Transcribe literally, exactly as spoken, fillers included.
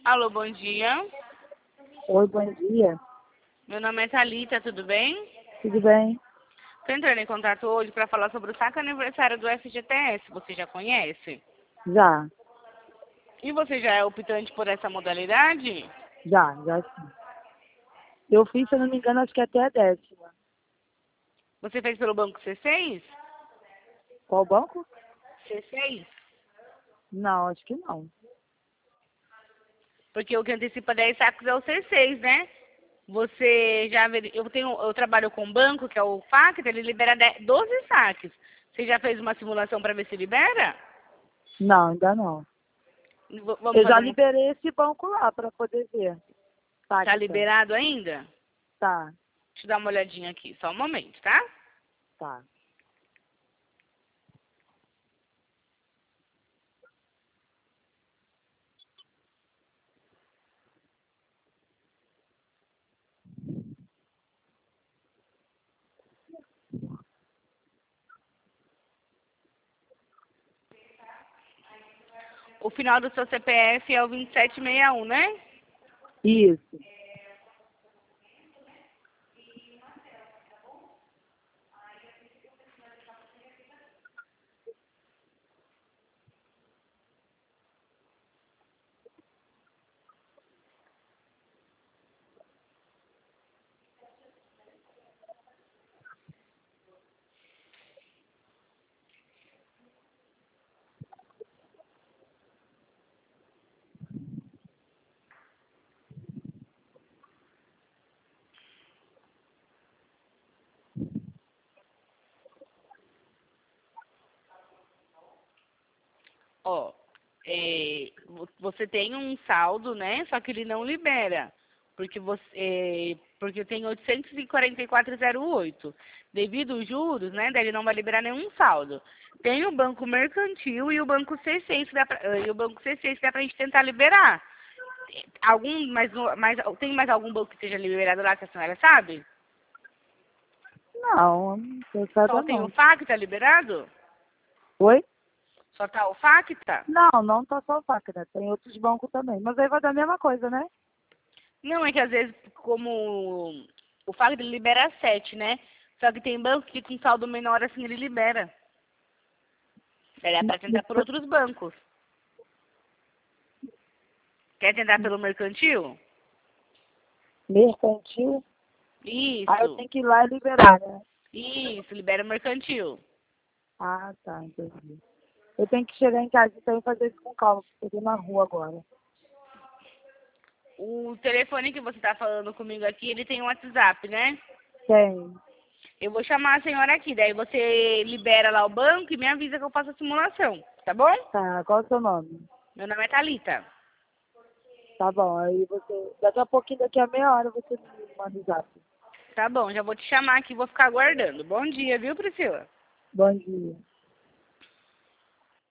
Alô, bom dia. Oi, bom dia. Meu nome é Thalita, tudo bem? Tudo bem? Estou entrando em contato hoje para falar sobre o saque aniversário do F G T S. Você já conhece? Já, E você já é optante por essa modalidade? já, já sim. Eu fiz, se eu não me engano, acho que até a décima. Você fez pelo banco C seis? Qual banco? C seis? Não, acho que não. Porque o que antecipa dez sacos é o C seis, né? Você já veri- eu tenho eu trabalho com um banco que é o Facta, ele libera dez doze saques. Você já fez uma simulação para ver se libera? Não, ainda não. V- vamos Eu já fazer uma. liberei esse banco lá para poder ver. Tá, Tá que tá. liberado ainda? Tá, Deixa eu dar uma olhadinha aqui, só um momento, tá? tá. O final do seu C P F é o vinte e sete sessenta e um, né? Isso. Ó, é, vo- você tem um saldo, né? Só que ele não libera. Porque você, é, porque tem oitocentos e quarenta e quatro vírgula zero oito. Devido aos juros, né? Daí ele não vai liberar nenhum saldo. Tem o Banco Mercantil e o Banco C seis, que dá pra, eh, e o Banco C seis que dá pra gente tentar liberar. Algum, mais, mais, tem mais algum banco que seja liberado lá que a senhora sabe? Não, não tô Só sabendo tem o não. Facta liberado? Oi? Só tá o Facta? Não, não tá só o Facta, né? Tem outros bancos também. Mas aí vai dar a mesma coisa, né? Não, é que às vezes, como o Facta ele libera sete, né? Só que tem banco que com saldo menor assim ele libera. Daí dá pra tentar por outros bancos. Quer tentar pelo mercantil? Mercantil. Aí eu Isso, tenho que ir lá e liberar, né? isso, libera o mercantil. Ah, tá, entendi. Eu tenho que chegar em casa então e fazer isso com calma, porque eu tô na rua agora. O telefone que você tá falando comigo aqui, ele tem um WhatsApp, né? Tem. Eu vou chamar a senhora aqui, daí você libera lá o banco e me avisa que eu faço a simulação, tá bom? Tá, qual é o seu nome? Meu nome é Thalita. Tá bom, aí você. Daqui a pouquinho, daqui a meia hora, você me manda o zap. Tá bom, já vou te chamar aqui, vou ficar aguardando. Bom dia, viu, Priscila? Bom dia.